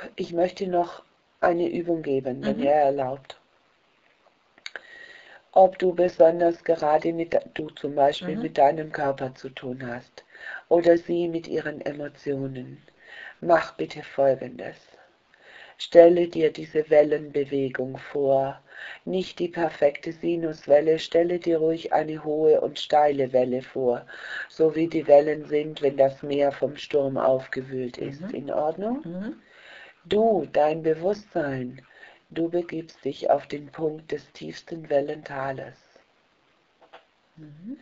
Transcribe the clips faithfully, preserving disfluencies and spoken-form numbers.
Ich möchte noch eine Übung geben, wenn Mhm. ihr erlaubt. Ob du besonders gerade mit, du zum Beispiel Mhm. mit deinem Körper zu tun hast oder sie mit ihren Emotionen. Mach bitte Folgendes. Stelle dir diese Wellenbewegung vor. Nicht die perfekte Sinuswelle, stelle dir ruhig eine hohe und steile Welle vor, so wie die Wellen sind, wenn das Meer vom Sturm aufgewühlt ist. Mhm. In Ordnung? Mhm. Du, dein Bewusstsein, du begibst dich auf den Punkt des tiefsten Wellentales. Mhm.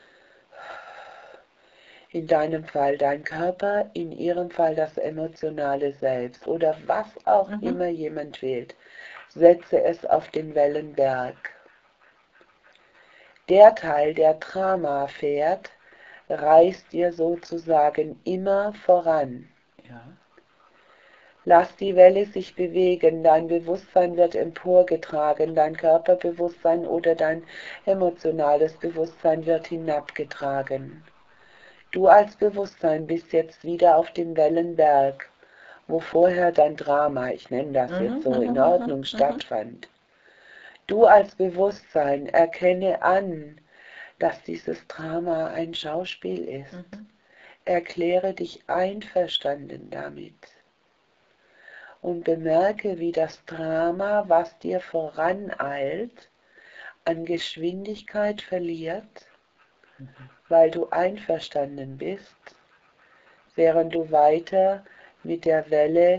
In deinem Fall dein Körper, in ihrem Fall das emotionale Selbst oder was auch Mhm. immer jemand wählt. Setze es auf den Wellenberg. Der Teil, der Drama fährt, reißt dir sozusagen immer voran. Ja. Lass die Welle sich bewegen, dein Bewusstsein wird emporgetragen, dein Körperbewusstsein oder dein emotionales Bewusstsein wird hinabgetragen. Du als Bewusstsein bist jetzt wieder auf dem Wellenberg, wo vorher dein Drama, ich nenne das Mhm. jetzt so, in Mhm. Ordnung Mhm. stattfand. Du als Bewusstsein erkenne an, dass dieses Drama ein Schauspiel ist. Mhm. Erkläre dich einverstanden damit und bemerke, wie das Drama, was dir voraneilt, an Geschwindigkeit verliert, Mhm. weil du einverstanden bist, während du weiter mit der Welle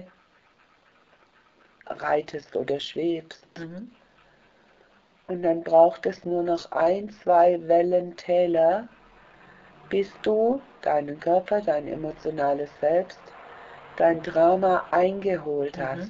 reitest oder schwebst. Mhm. Und dann braucht es nur noch ein, zwei Wellentäler, bis du deinen Körper, dein emotionales Selbst, dein Drama eingeholt Mhm. hast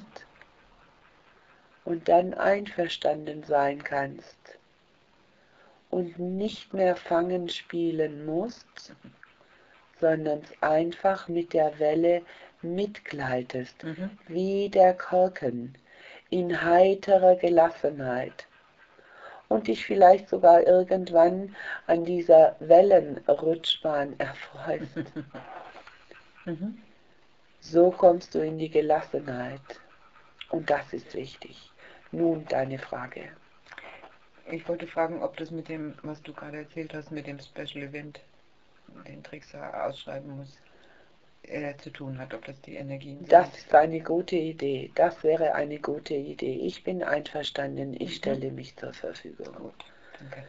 und dann einverstanden sein kannst und nicht mehr fangen spielen musst, sondern einfach mit der Welle mitgleitest, Mhm. wie der Korken, in heiterer Gelassenheit und dich vielleicht sogar irgendwann an dieser Wellenrutschbahn erfreust. Mhm. So kommst du in die Gelassenheit und das ist wichtig. Nun deine Frage. Ich wollte fragen, ob das mit dem, was du gerade erzählt hast, mit dem Special Event, den Trickser ausschreiben muss, äh, zu tun hat, ob das die Energien Das sind. ist eine gute Idee. Das wäre eine gute Idee. Ich bin einverstanden. Ich Mhm. stelle mich zur Verfügung. Gut, danke.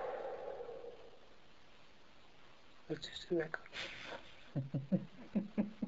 Jetzt ist sie weg.